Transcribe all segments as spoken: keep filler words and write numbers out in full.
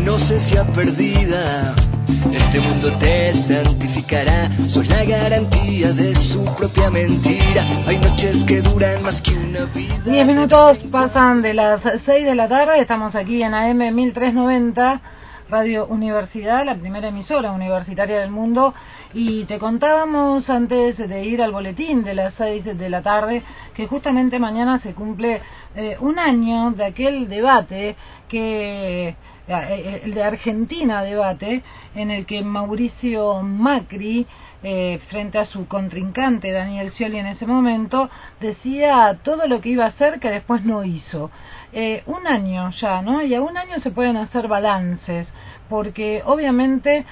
inocencia perdida. Este mundo te santificará, sos la garantía de su propia mentira. Hay noches que duran más que una vida. Diez minutos pasan de las seis de la tarde, estamos aquí en A M mil trescientos noventa, Radio Universidad, la primera emisora universitaria del mundo, y te contábamos antes de ir al boletín de las seis de la tarde que justamente mañana se cumple eh, un año de aquel debate que... el de Argentina debate, en el que Mauricio Macri, eh, frente a su contrincante Daniel Scioli en ese momento, decía todo lo que iba a hacer que después no hizo. Eh, un año ya, ¿no? Y a un año se pueden hacer balances, porque obviamente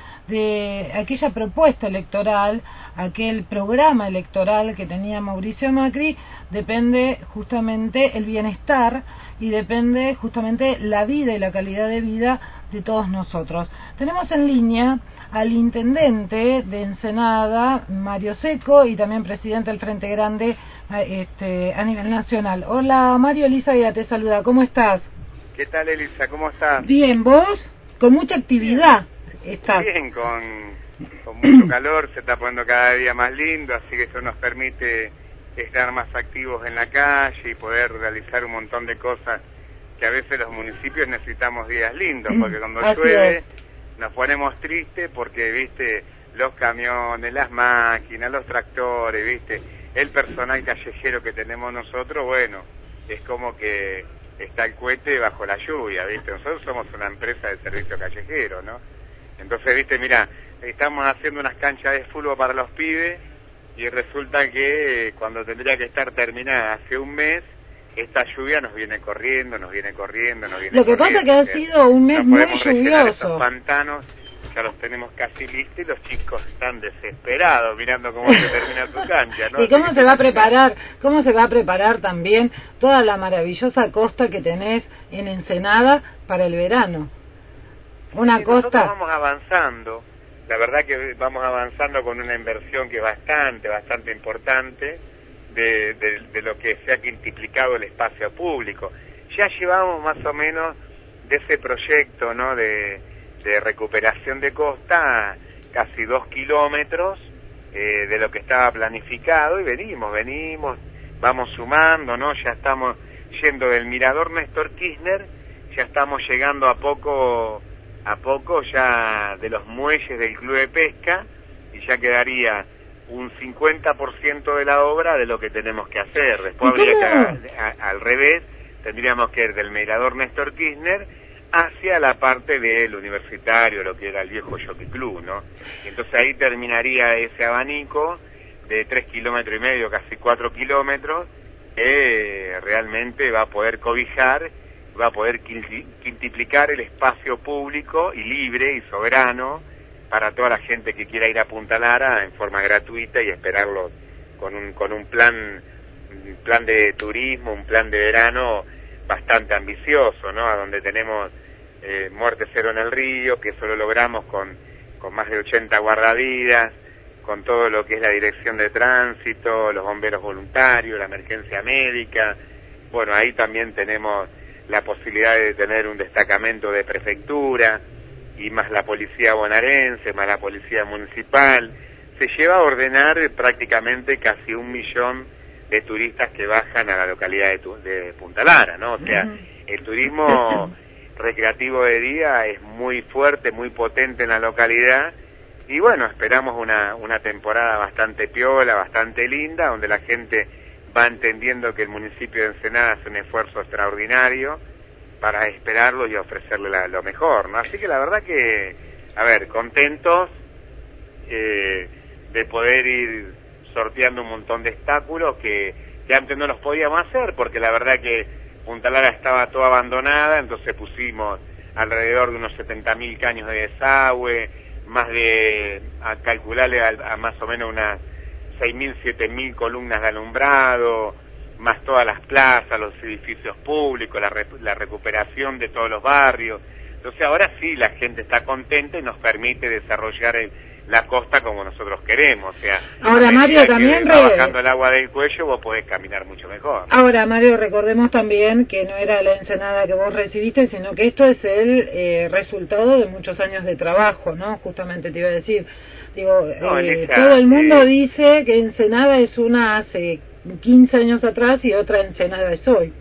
de aquella propuesta electoral, aquel programa electoral que tenía Mauricio Macri, depende justamente el bienestar y depende justamente la vida y la calidad de vida de todos nosotros. Tenemos en línea al intendente de Ensenada, Mario Secco, y también presidente del Frente Grande este, a nivel nacional. Hola Mario, Elisa ya te saluda, ¿cómo estás? ¿Qué tal, Elisa? ¿Cómo estás? Bien, ¿vos? Con mucha actividad estás. Bien, con, con mucho calor, se está poniendo cada día más lindo, así que eso nos permite estar más activos en la calle y poder realizar un montón de cosas que a veces los municipios necesitamos días lindos, porque cuando Así llueve es. nos ponemos tristes porque, viste, los camiones, las máquinas, los tractores, viste, el personal callejero que tenemos nosotros, bueno, es como que está el cohete bajo la lluvia, viste, nosotros somos una empresa de servicio callejero, ¿no? Entonces, viste, mira, estamos haciendo unas canchas de fútbol para los pibes y resulta que eh, cuando tendría que estar terminada hace un mes, esta lluvia nos viene corriendo, nos viene corriendo, nos viene Lo que corriendo. pasa que ha sido un mes no muy podemos rellenar lluvioso. esos pantanos, ya los tenemos casi listos y los chicos están desesperados mirando cómo se termina su cancha, ¿no? ¿Y cómo se va a preparar, cómo se va a preparar también toda la maravillosa costa que tenés en Ensenada para el verano? Una sí, costa... Nosotros vamos avanzando, la verdad que vamos avanzando con una inversión que es bastante, bastante importante de, de, de lo que se ha quintuplicado el espacio público. Ya llevamos más o menos de ese proyecto, ¿no?, de, de recuperación de costa casi dos kilómetros eh, de lo que estaba planificado y venimos, venimos, vamos sumando, ¿no? Ya estamos yendo del Mirador Néstor Kirchner, ya estamos llegando a poco... a poco ya de los muelles del Club de Pesca y ya quedaría un cincuenta por ciento de la obra de lo que tenemos que hacer. Después habría que, a, a, al revés, tendríamos que ir del Mirador Néstor Kirchner hacia la parte del Universitario, lo que era el viejo Jockey Club, ¿no? Y entonces ahí terminaría ese abanico de tres kilómetros y medio, casi cuatro kilómetros, que realmente va a poder cobijar, va a poder quintuplicar el espacio público y libre y soberano para toda la gente que quiera ir a Punta Lara en forma gratuita y esperarlo con un con un plan un plan de turismo, un plan de verano bastante ambicioso, ¿no? A donde tenemos eh, muerte cero en el río, que eso lo logramos con con más de ochenta guardavidas, con todo lo que es la dirección de tránsito, los bomberos voluntarios, la emergencia médica. Bueno, ahí también tenemos la posibilidad de tener un destacamento de prefectura y más la policía bonaerense, más la policía municipal. Se lleva a ordenar prácticamente casi un millón de turistas que bajan a la localidad de, tu, de Punta Lara, ¿no? O sea, el turismo recreativo de día es muy fuerte, muy potente en la localidad y bueno, esperamos una, una temporada bastante piola, bastante linda, donde la gente va entendiendo que el municipio de Ensenada hace un esfuerzo extraordinario para esperarlo y ofrecerle la, lo mejor, ¿no? Así que la verdad que, a ver, contentos eh, de poder ir sorteando un montón de obstáculos que, que antes no los podíamos hacer, porque la verdad que Punta Lara estaba toda abandonada, entonces pusimos alrededor de unos setenta mil caños de desagüe, más de, a calcularle a, a más o menos unas seis mil, siete mil columnas de alumbrado, más todas las plazas, los edificios públicos, la, re, la recuperación de todos los barrios. Entonces ahora sí la gente está contenta y nos permite desarrollar el, la costa como nosotros queremos. O sea, ahora Mario también va bajando el agua del cuello, vos podés caminar mucho mejor. Ahora Mario, recordemos también que no era la ensenada que vos recibiste, sino que esto es el eh, resultado de muchos años de trabajo, ¿no? Justamente te iba a decir, digo, no, eh, Elisa, todo el mundo eh... dice que Ensenada es una hace quince años atrás y otra Ensenada es hoy.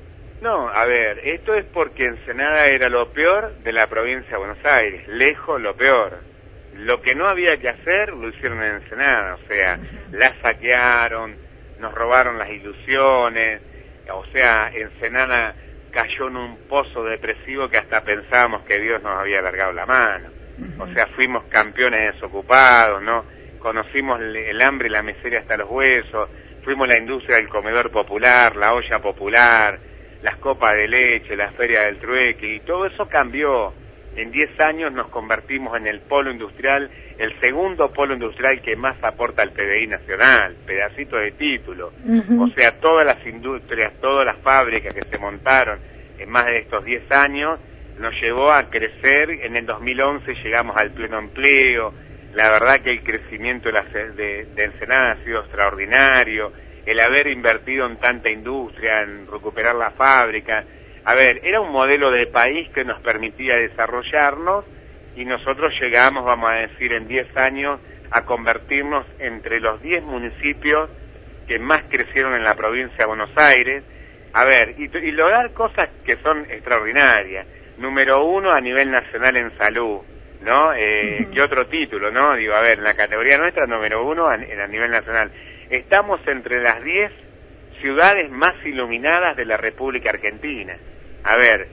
No, a ver, esto es porque Ensenada era lo peor de la provincia de Buenos Aires, lejos lo peor. Lo que no había que hacer lo hicieron en Ensenada, o sea, la saquearon, nos robaron las ilusiones, o sea, Ensenada cayó en un pozo depresivo que hasta pensábamos que Dios nos había alargado la mano. O sea, fuimos campeones desocupados, ¿no? Conocimos el hambre y la miseria hasta los huesos, fuimos la industria del comedor popular, la olla popular, las copas de leche, la feria del trueque, y todo eso cambió. En diez años nos convertimos en el polo industrial, el segundo polo industrial que más aporta al P B I nacional, pedacito de título. Uh-huh. O sea, todas las industrias, todas las fábricas que se montaron en más de estos diez años, nos llevó a crecer. En el dos mil once llegamos al pleno empleo. La verdad que el crecimiento de, la, de, de Ensenada ha sido extraordinario. El haber invertido en tanta industria, en recuperar la fábrica. A ver, era un modelo de país que nos permitía desarrollarnos y nosotros llegamos, vamos a decir, en diez años a convertirnos entre los diez municipios que más crecieron en la provincia de Buenos Aires. A ver, y, y lograr cosas que son extraordinarias. Número uno a nivel nacional en salud, ¿no? Eh, uh-huh. ¿Qué otro título, no? Digo, a ver, en la categoría nuestra, número uno a, a nivel nacional. Estamos entre las diez ciudades más iluminadas de la República Argentina. A ver,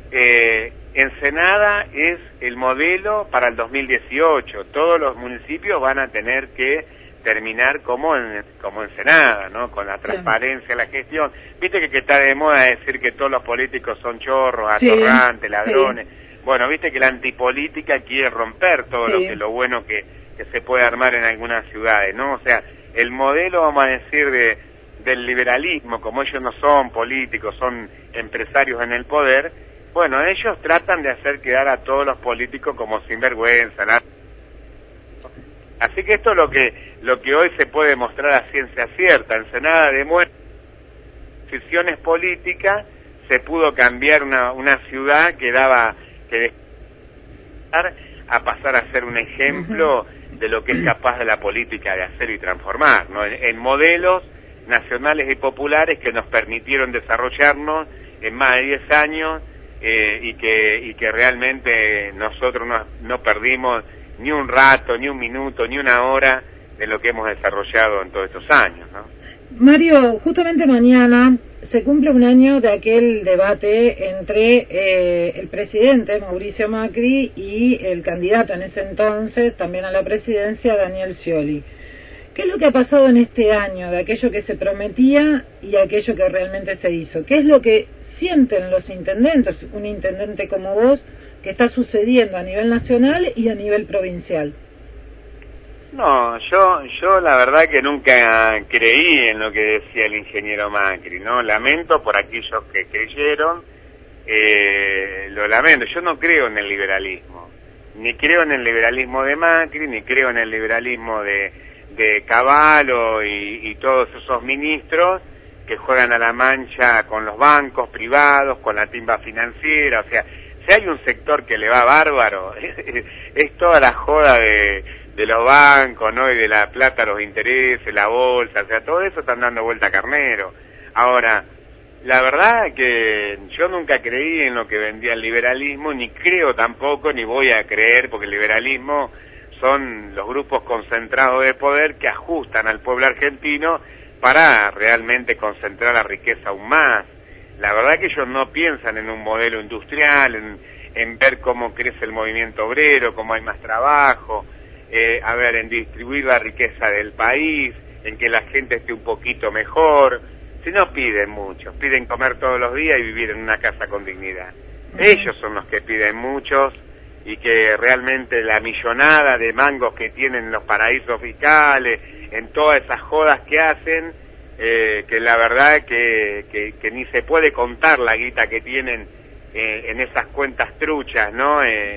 eh, Ensenada es el modelo para el dos mil dieciocho. Todos los municipios van a tener que terminar como en, como Ensenada, ¿no? Con la transparencia, sí. La gestión. Viste que, que está de moda decir que todos los políticos son chorros, atorrantes, sí, ladrones. Sí. Bueno, viste que la antipolítica quiere romper todo sí. lo que lo bueno que, que se puede armar en algunas ciudades, ¿no? O sea, el modelo, vamos a decir, de del liberalismo, como ellos no son políticos, son empresarios en el poder, bueno, ellos tratan de hacer quedar a todos los políticos como sinvergüenza, ¿no? Así que esto es lo que lo que hoy se puede mostrar a ciencia cierta. Ensenada demuestra decisiones políticas, se pudo cambiar una una ciudad que daba que a pasar a ser un ejemplo de lo que es capaz de la política de hacer y transformar, ¿no? En, en modelos nacionales y populares que nos permitieron desarrollarnos en más de diez años eh, y que y que realmente nosotros no, no perdimos ni un rato, ni un minuto, ni una hora de lo que hemos desarrollado en todos estos años, ¿no? Mario, justamente mañana se cumple un año de aquel debate entre eh, el presidente Mauricio Macri y el candidato en ese entonces también a la presidencia, Daniel Scioli. ¿Qué es lo que ha pasado en este año de aquello que se prometía y aquello que realmente se hizo? ¿Qué es lo que sienten los intendentes, un intendente como vos, que está sucediendo a nivel nacional y a nivel provincial? No, yo yo la verdad que nunca creí en lo que decía el ingeniero Macri, ¿no? Lamento por aquellos que creyeron, eh, lo lamento. Yo no creo en el liberalismo, ni creo en el liberalismo de Macri, ni creo en el liberalismo de de Cavallo y, y todos esos ministros que juegan a la mancha con los bancos privados, con la timba financiera. O sea, si hay un sector que le va bárbaro, es, es toda la joda de, de los bancos, ¿no? Y de la plata, los intereses, la bolsa, o sea, todo eso están dando vuelta a carnero. Ahora, la verdad que yo nunca creí en lo que vendía el liberalismo, ni creo tampoco, ni voy a creer, porque el liberalismo son los grupos concentrados de poder que ajustan al pueblo argentino para realmente concentrar la riqueza aún más. La verdad que ellos no piensan en un modelo industrial, en, en ver cómo crece el movimiento obrero, cómo hay más trabajo, eh, a ver, en distribuir la riqueza del país, en que la gente esté un poquito mejor. Si no piden mucho, piden comer todos los días y vivir en una casa con dignidad. Ellos son los que piden muchos, y que realmente la millonada de mangos que tienen en los paraísos fiscales, en todas esas jodas que hacen, eh, que la verdad que, que, que ni se puede contar la guita que tienen eh, en esas cuentas truchas, ¿no? Eh,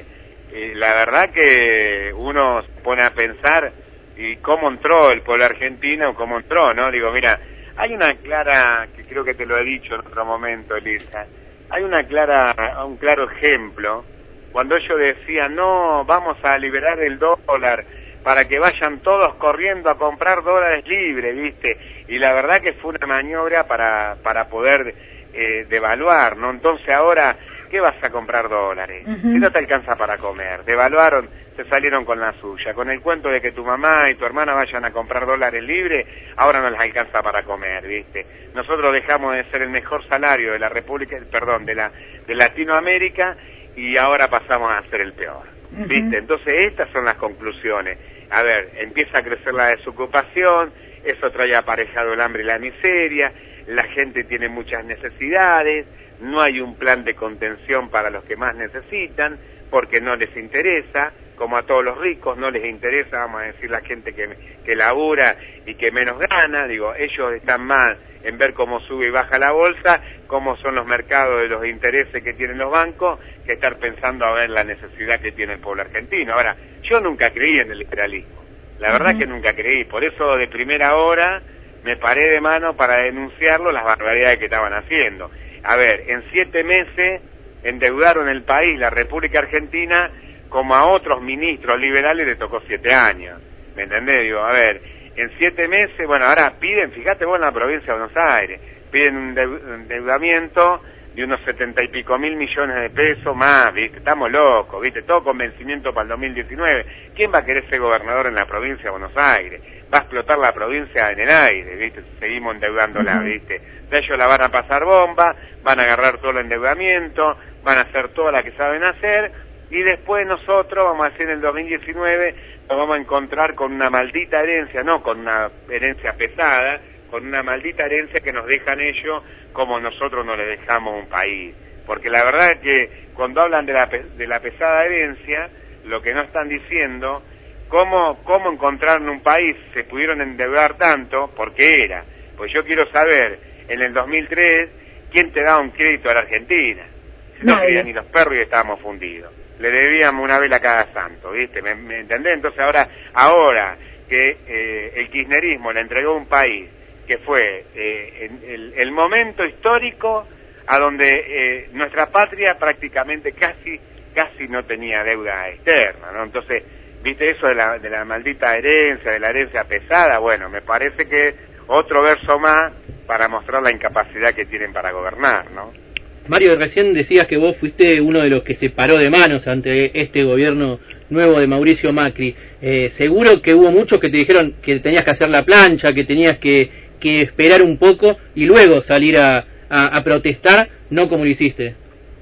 y la verdad que uno se pone a pensar y cómo entró el pueblo argentino, cómo entró, ¿no? Digo, mira, hay una clara, que creo que te lo he dicho en otro momento, Elisa, hay una clara, un claro ejemplo, cuando ellos decían, no, vamos a liberar el dólar para que vayan todos corriendo a comprar dólares libres, ¿viste? Y la verdad que fue una maniobra para, para poder eh, devaluar, ¿no? Entonces ahora, ¿qué vas a comprar dólares? Uh-huh. Si no te alcanza para comer, devaluaron, se salieron con la suya, con el cuento de que tu mamá y tu hermana vayan a comprar dólares libres, ahora no les alcanza para comer, ¿viste? Nosotros dejamos de ser el mejor salario de la República, perdón, de la de Latinoamérica, y ahora pasamos a ser el peor, ¿viste? Uh-huh. Entonces estas son las conclusiones. A ver, empieza a crecer la desocupación, eso trae aparejado el hambre y la miseria, la gente tiene muchas necesidades, no hay un plan de contención para los que más necesitan, porque no les interesa, como a todos los ricos, no les interesa, vamos a decir, la gente que, que labura y que menos gana, digo, ellos están más en ver cómo sube y baja la bolsa, cómo son los mercados de los intereses que tienen los bancos, que estar pensando a ver la necesidad que tiene el pueblo argentino. Ahora, yo nunca creí en el liberalismo, la verdad uh-huh. que nunca creí, por eso de primera hora me paré de mano para denunciarlo, las barbaridades que estaban haciendo. A ver, en siete meses endeudaron el país, la República Argentina, como a otros ministros liberales le tocó siete años, ¿me entendés? Digo, a ver, en siete meses, bueno, ahora piden, fíjate vos en la provincia de Buenos Aires, piden un endeudamiento de unos setenta y pico mil millones de pesos más, ¿viste? Estamos locos, ¿viste? Todo con vencimiento para el dos mil diecinueve. ¿Quién va a querer ser gobernador en la provincia de Buenos Aires? Va a explotar la provincia en el aire, ¿viste? Seguimos endeudándola, ¿viste? De ellos la van a pasar bomba, van a agarrar todo el endeudamiento, van a hacer todo lo que saben hacer, y después nosotros, vamos a decir, en el dos mil diecinueve, nos vamos a encontrar con una maldita herencia, no con una herencia pesada, con una maldita herencia que nos dejan ellos como nosotros no le dejamos un país. Porque la verdad es que cuando hablan de la, de la pesada herencia, lo que no están diciendo, cómo, cómo encontrar en un país se pudieron endeudar tanto, porque era. Pues yo quiero saber, en el dos mil tres, ¿quién te daba un crédito a la Argentina? Si no querían ni los perros y estábamos fundidos. Le debíamos una vela cada santo, ¿viste? ¿Me, me entendés? Entonces ahora, ahora que eh, el kirchnerismo le entregó un país que fue eh, el, el momento histórico a donde eh, nuestra patria prácticamente casi casi no tenía deuda externa, ¿no? Entonces, viste eso de la, de la maldita herencia, de la herencia pesada, bueno, me parece que otro verso más para mostrar la incapacidad que tienen para gobernar, ¿no? Mario, recién decías que vos fuiste uno de los que se paró de manos ante este gobierno nuevo de Mauricio Macri. Eh, seguro que hubo muchos que te dijeron que tenías que hacer la plancha, que tenías que, que esperar un poco y luego salir a, a, a protestar, no como lo hiciste.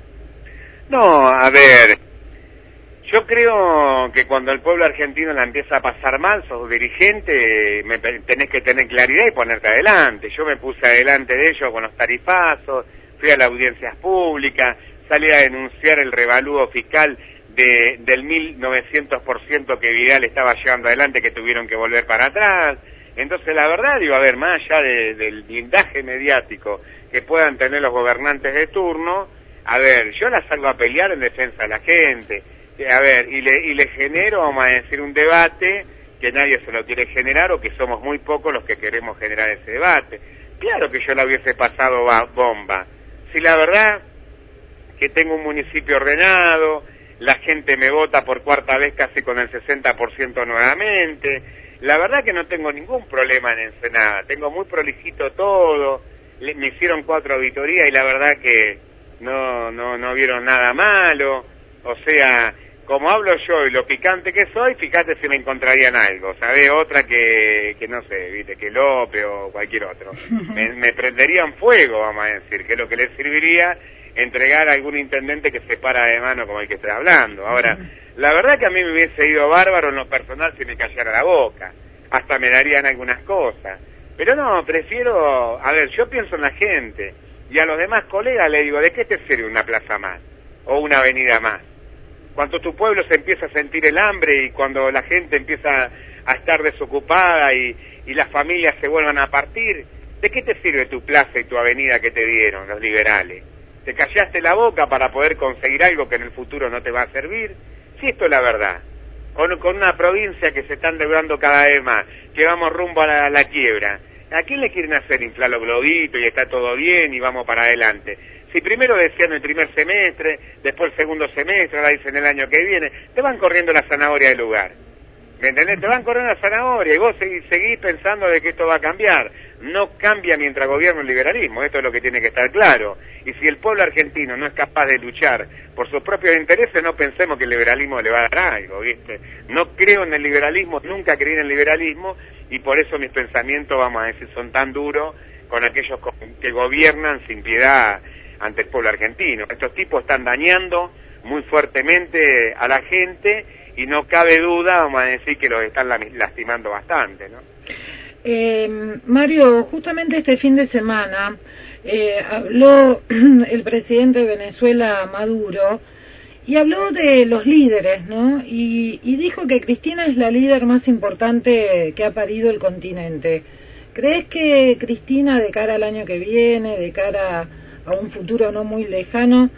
No, a ver, yo creo que cuando el pueblo argentino la empieza a pasar mal, sos dirigente, me, tenés que tener claridad y ponerte adelante. Yo me puse adelante de ellos con los tarifazos, fui a las audiencias públicas, salí a denunciar el revalúo fiscal de, del mil novecientos por ciento que Vidal estaba llevando adelante, que tuvieron que volver para atrás. Entonces la verdad, digo, a ver, más allá de, del blindaje mediático que puedan tener los gobernantes de turno, a ver, yo la salgo a pelear en defensa de la gente, a ver, y le, y le genero, vamos a decir, un debate que nadie se lo quiere generar o que somos muy pocos los que queremos generar ese debate. Claro que yo la hubiese pasado bomba. Si la verdad que tengo un municipio ordenado, la gente me vota por cuarta vez casi con el sesenta por ciento nuevamente, la verdad que no tengo ningún problema en Ensenada, tengo muy prolijito todo, le, me hicieron cuatro auditorías y la verdad que no, no, no vieron nada malo, o sea, como hablo yo y lo picante que soy, fíjate si me encontrarían algo, ¿sabés? Otra que, que no sé, viste, que López o cualquier otro. Me, me prenderían fuego, vamos a decir, que es lo que les serviría entregar a algún intendente que se para de mano como el que estoy hablando. Ahora, la verdad que a mí me hubiese ido bárbaro en lo personal si me callara la boca, hasta me darían algunas cosas. Pero no, prefiero, a ver, yo pienso en la gente, y a los demás colegas le digo, ¿de qué te sirve una plaza más? O una avenida más. Cuando tu pueblo se empieza a sentir el hambre y cuando la gente empieza a estar desocupada y, y las familias se vuelvan a partir, ¿de qué te sirve tu plaza y tu avenida que te dieron los liberales? ¿Te callaste la boca para poder conseguir algo que en el futuro no te va a servir? Si esto es la verdad, con, con una provincia que se está endeudando cada vez más, que vamos rumbo a la, a la quiebra, ¿a quién le quieren hacer inflar los globitos y está todo bien y vamos para adelante? Si primero decían el primer semestre, después el segundo semestre, ahora dicen el año que viene, te van corriendo la zanahoria del lugar. ¿Me entendés? Te van corriendo la zanahoria y vos seguís, seguís pensando de que esto va a cambiar. No cambia mientras gobierna el liberalismo, esto es lo que tiene que estar claro. Y si el pueblo argentino no es capaz de luchar por sus propios intereses, no pensemos que el liberalismo le va a dar algo, ¿viste? No creo en el liberalismo, nunca creí en el liberalismo, y por eso mis pensamientos, vamos a decir, son tan duros con aquellos que gobiernan sin piedad ante el pueblo argentino. Estos tipos están dañando muy fuertemente a la gente y no cabe duda, vamos a decir, que los están lastimando bastante, ¿no? Eh, Mario, justamente este fin de semana eh, habló el presidente de Venezuela, Maduro, y habló de los líderes, ¿no? Y, y dijo que Cristina es la líder más importante que ha parido el continente. ¿Crees que Cristina, de cara al año que viene, de cara a un futuro no muy lejano,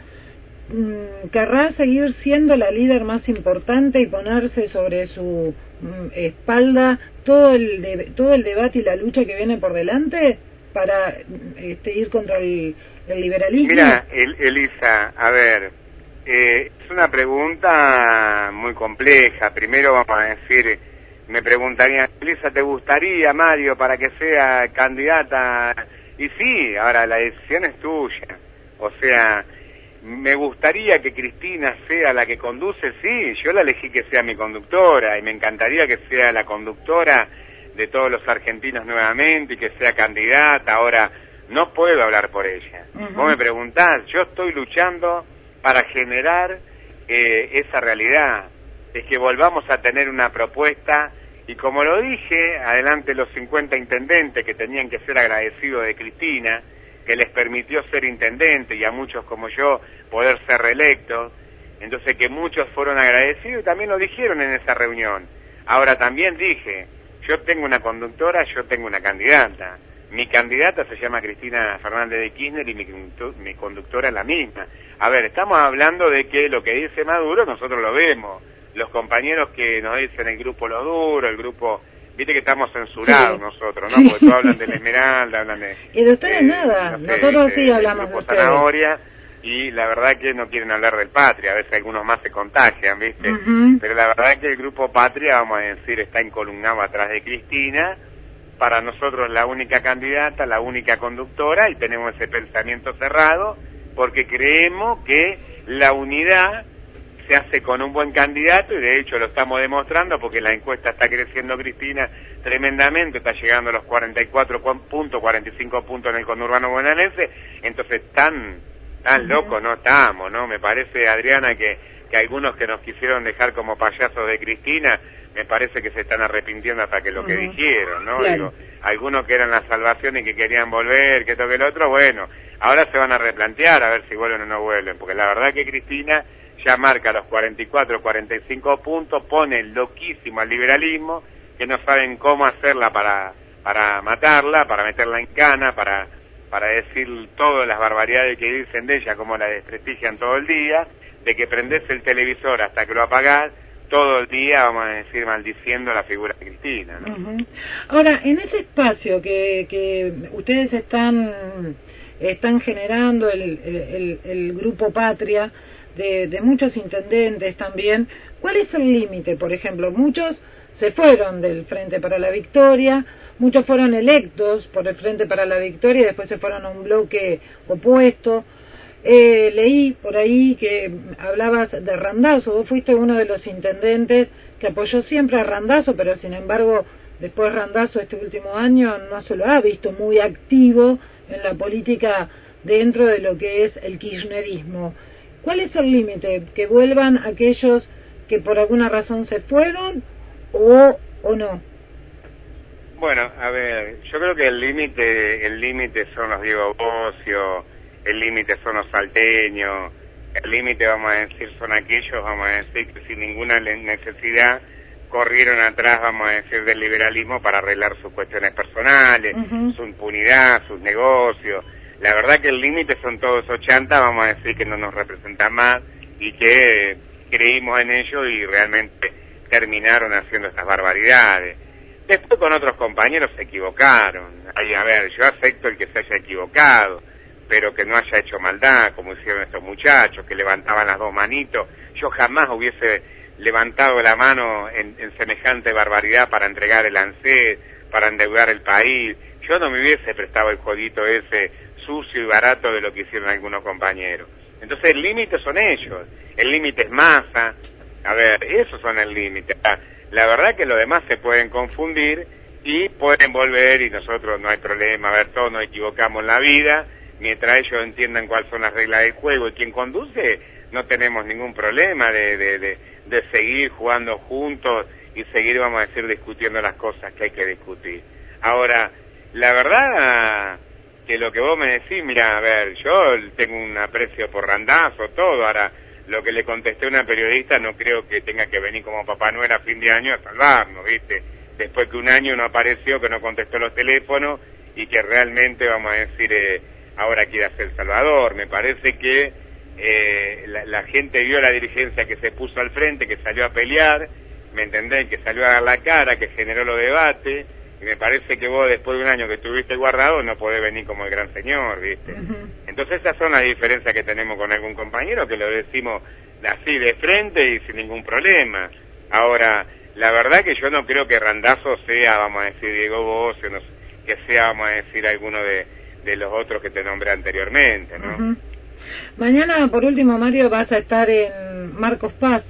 querrá seguir siendo la líder más importante y ponerse sobre su mm, espalda todo el de, todo el debate y la lucha que viene por delante para este, ir contra el, el liberalismo? Mira, el, Elisa, a ver, eh, es una pregunta muy compleja. Primero vamos a decir, me preguntarían, Elisa, ¿te gustaría, Mario, para que sea candidata? Y sí, ahora la decisión es tuya. O sea, me gustaría que Cristina sea la que conduce, sí, yo la elegí que sea mi conductora y me encantaría que sea la conductora de todos los argentinos nuevamente y que sea candidata. Ahora, no puedo hablar por ella. Uh-huh. Vos me preguntás, yo estoy luchando para generar eh, esa realidad, es que volvamos a tener una propuesta y como lo dije, adelante los cincuenta intendentes que tenían que ser agradecidos de Cristina, que les permitió ser intendente y a muchos como yo poder ser reelectos, entonces que muchos fueron agradecidos y también lo dijeron en esa reunión. Ahora también dije, yo tengo una conductora, yo tengo una candidata, mi candidata se llama Cristina Fernández de Kirchner y mi, mi conductora es la misma. A ver, estamos hablando de que lo que dice Maduro nosotros lo vemos, los compañeros que nos dicen el grupo Los Duros, el grupo... Viste que estamos censurados sí. nosotros, ¿no? Sí. Porque todos hablan de la Esmeralda, hablan de... Y de ustedes eh, nada, no sé, nosotros sí de, hablamos de ustedes. Zanahoria, y la verdad que no quieren hablar del Patria, a veces algunos más se contagian, ¿viste? Uh-huh. Pero la verdad que el grupo Patria, vamos a decir, está encolumnado atrás de Cristina, para nosotros la única candidata, la única conductora, y tenemos ese pensamiento cerrado, porque creemos que la unidad se hace con un buen candidato y de hecho lo estamos demostrando porque la encuesta está creciendo Cristina tremendamente, está llegando a los cuarenta y cuatro puntos, cuarenta y cinco puntos en el conurbano bonaerense, entonces tan tan locos no estamos, ¿no? Me parece, Adriana, que, que algunos que nos quisieron dejar como payasos de Cristina, me parece que se están arrepintiendo hasta que lo que uh-huh. dijeron, ¿no? Claro. Digo, algunos que eran la salvación y que querían volver, que esto que el otro, bueno, ahora se van a replantear a ver si vuelven o no vuelven, porque la verdad que Cristina ya marca los cuarenta y cuatro, cuarenta y cinco puntos, pone loquísimo al liberalismo, que no saben cómo hacerla para para matarla, para meterla en cana, para para decir todas las barbaridades que dicen de ella, como la desprestigian todo el día, de que prendés el televisor hasta que lo apagás, todo el día, vamos a decir, maldiciendo la figura de Cristina, ¿no? Uh-huh. Ahora, en ese espacio que, que ustedes están están generando, el, el, el, el Grupo Patria, De, de muchos intendentes también, ¿cuál es el límite? Por ejemplo, muchos se fueron del Frente para la Victoria, muchos fueron electos por el Frente para la Victoria y después se fueron a un bloque opuesto. Eh, leí por ahí que hablabas de Randazzo, vos fuiste uno de los intendentes que apoyó siempre a Randazzo, pero sin embargo después Randazzo este último año no se lo ha visto muy activo en la política dentro de lo que es el kirchnerismo. ¿Cuál es el límite? ¿Que vuelvan aquellos que por alguna razón se fueron o, o no? Bueno, a ver, yo creo que el límite el límite son los Diego Bocio, el límite son los salteños, el límite, vamos a decir, son aquellos, vamos a decir, que sin ninguna necesidad corrieron atrás, vamos a decir, del liberalismo para arreglar sus cuestiones personales, uh-huh. su impunidad, sus negocios. La verdad que el límite son todos ochenta, vamos a decir que no nos representan más y que creímos en ellos y realmente terminaron haciendo estas barbaridades. Después con otros compañeros se equivocaron. Ahí, a ver, yo acepto el que se haya equivocado, pero que no haya hecho maldad, como hicieron estos muchachos, que levantaban las dos manitos. Yo jamás hubiese levantado la mano en, en semejante barbaridad para entregar el ANSES, para endeudar el país. Yo no me hubiese prestado el jueguito ese sucio y barato de lo que hicieron algunos compañeros. Entonces el límite son ellos, el límite es Massa. A ver, esos son el límite. La verdad que los demás se pueden confundir y pueden volver y nosotros no hay problema. A ver, todos nos equivocamos en la vida, mientras ellos entiendan cuáles son las reglas del juego y quien conduce, no tenemos ningún problema de, de, de, de seguir jugando juntos y seguir, vamos a decir, discutiendo las cosas que hay que discutir. Ahora, la verdad que lo que vos me decís, mira, a ver, yo tengo un aprecio por Randazzo, todo, ahora lo que le contesté a una periodista no creo que tenga que venir como Papá Noel a fin de año a salvarnos, ¿viste? Después que un año no apareció, que no contestó los teléfonos y que realmente, vamos a decir, eh, ahora quiere ser Salvador. Me parece que eh, la, la gente vio la dirigencia que se puso al frente, que salió a pelear, ¿me entendés? Que salió a dar la cara, que generó los debates, y me parece que vos después de un año que estuviste guardado no podés venir como el gran señor, ¿viste? Uh-huh. Entonces esas son las diferencias que tenemos con algún compañero, que lo decimos así de frente y sin ningún problema. Ahora, la verdad que yo no creo que Randazzo sea, vamos a decir, Diego Bosse, no, que sea, vamos a decir, alguno de, de los otros que te nombré anteriormente, ¿no? Uh-huh. Mañana, por último, Mario, vas a estar en Marcos Paz.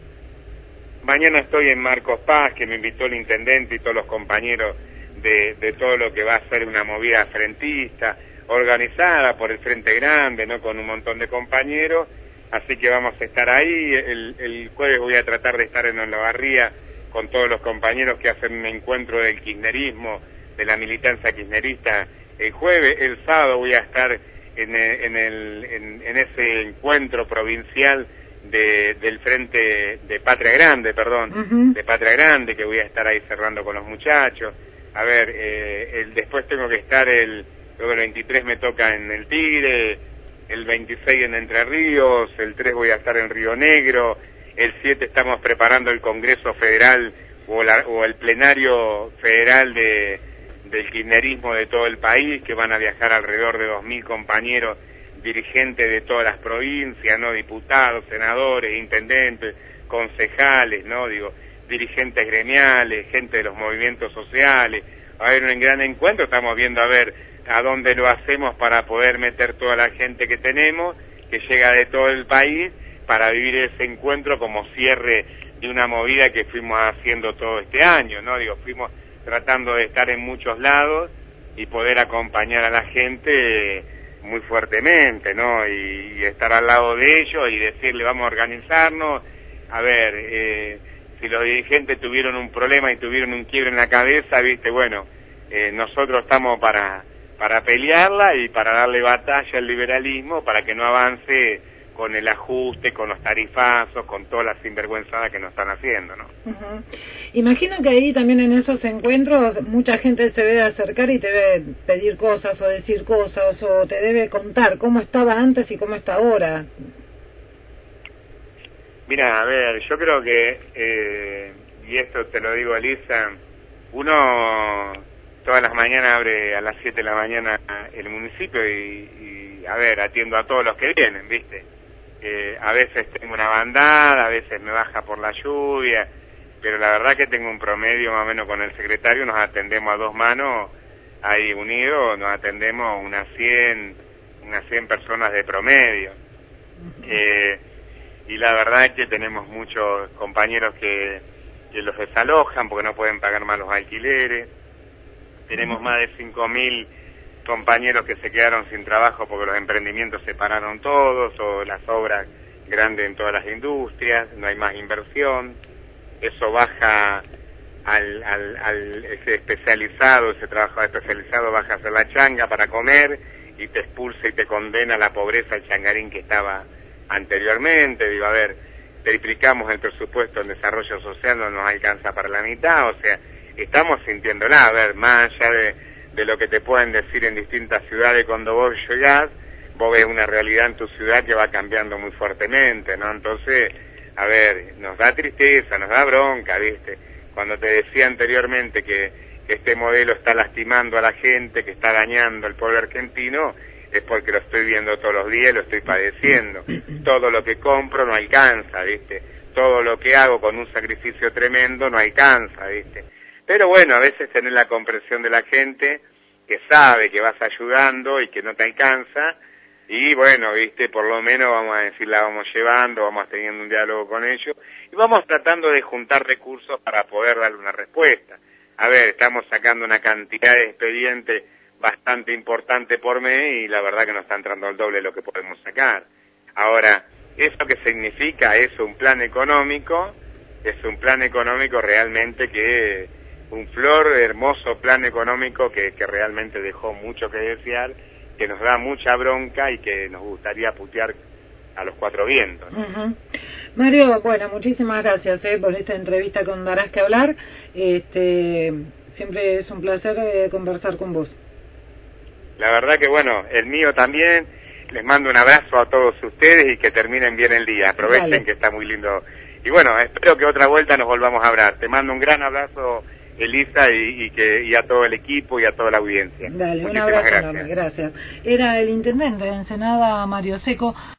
Mañana estoy en Marcos Paz, que me invitó el intendente y todos los compañeros de, de todo lo que va a ser una movida frentista, organizada por el Frente Grande, ¿no? Con un montón de compañeros, así que vamos a estar ahí. El, el jueves voy a tratar de estar en Olavarría con todos los compañeros que hacen un encuentro del kirchnerismo, de la militancia kirchnerista el jueves. El sábado voy a estar en, en, el, en, en ese encuentro provincial de, del Frente de Patria Grande, perdón, uh-huh. de Patria Grande, que voy a estar ahí cerrando con los muchachos. A ver, eh, el, después tengo que estar el, luego el veintitrés me toca en el Tigre, el veintiséis en Entre Ríos, el tres voy a estar en Río Negro, el siete estamos preparando el Congreso Federal o, la, o el plenario federal de, del kirchnerismo de todo el país, que van a viajar alrededor de dos mil compañeros dirigentes de todas las provincias, ¿no? Diputados, senadores, intendentes, concejales, ¿no? Digo, dirigentes gremiales, gente de los movimientos sociales. Va a haber un gran encuentro, estamos viendo a ver a dónde lo hacemos para poder meter toda la gente que tenemos, que llega de todo el país, para vivir ese encuentro como cierre de una movida que fuimos haciendo todo este año, ¿no? Digo, fuimos tratando de estar en muchos lados y poder acompañar a la gente muy fuertemente, ¿no? Y, y estar al lado de ellos y decirle, vamos a organizarnos. A ver, eh, si los dirigentes tuvieron un problema y tuvieron un quiebre en la cabeza, viste, bueno, eh, nosotros estamos para para pelearla y para darle batalla al liberalismo, para que no avance con el ajuste, con los tarifazos, con todas las sinvergüenzadas que nos están haciendo, ¿no? Uh-huh. Imagino que ahí también en esos encuentros mucha gente se debe acercar y te debe pedir cosas o decir cosas o te debe contar cómo estaba antes y cómo está ahora. Mira, a ver, yo creo que, eh, y esto te lo digo, Elisa, uno todas las mañanas abre a las siete de la mañana el municipio y, y, a ver, atiendo a todos los que vienen, ¿viste? Eh, a veces tengo una bandada, a veces me baja por la lluvia, pero la verdad que tengo un promedio más o menos con el secretario, nos atendemos a dos manos, ahí unidos, nos atendemos unas cien, unas cien personas de promedio. Eh, y la verdad es que tenemos muchos compañeros que, que los desalojan porque no pueden pagar más los alquileres. Tenemos más de cinco mil compañeros que se quedaron sin trabajo porque los emprendimientos se pararon todos, o las obras grandes en todas las industrias, no hay más inversión. Eso baja al, al, al ese especializado, ese trabajador especializado baja a hacer la changa para comer y te expulsa y te condena a la pobreza, el changarín que estaba anteriormente. Digo, a ver, triplicamos el presupuesto en desarrollo social, no nos alcanza para la mitad, o sea, estamos sintiéndola. A ver, más allá de, de lo que te pueden decir en distintas ciudades cuando vos llegás, vos ves una realidad en tu ciudad que va cambiando muy fuertemente, ¿no? Entonces, a ver, nos da tristeza, nos da bronca, ¿viste? Cuando te decía anteriormente que, que este modelo está lastimando a la gente, que está dañando al pueblo argentino, es porque lo estoy viendo todos los días, lo estoy padeciendo. Todo lo que compro no alcanza, ¿viste? Todo lo que hago con un sacrificio tremendo no alcanza, ¿viste? Pero bueno, a veces tener la comprensión de la gente que sabe que vas ayudando y que no te alcanza, y bueno, ¿viste? Por lo menos vamos a decir, la vamos llevando, vamos teniendo un diálogo con ellos, y vamos tratando de juntar recursos para poder darle una respuesta. A ver, estamos sacando una cantidad de expedientes bastante importante por mes, y la verdad que nos está entrando el doble de lo que podemos sacar. Ahora, ¿eso qué significa? Es un plan económico, es un plan económico realmente que, un flor, hermoso plan económico que, que realmente dejó mucho que desear, que nos da mucha bronca y que nos gustaría putear a los cuatro vientos, ¿no? Uh-huh. Mario, bueno, muchísimas gracias eh, por esta entrevista con Darás que Hablar. Este, siempre es un placer eh, conversar con vos. La verdad que bueno, el mío también. Les mando un abrazo a todos ustedes y que terminen bien el día. Aprovechen Dale. Que está muy lindo. Y bueno, espero que otra vuelta nos volvamos a hablar. Te mando un gran abrazo, Elisa, y, y, que, y a todo el equipo y a toda la audiencia. Dale, Muchísimas un abrazo gracias. enorme, gracias. Era el intendente de Ensenada, Mario Secco.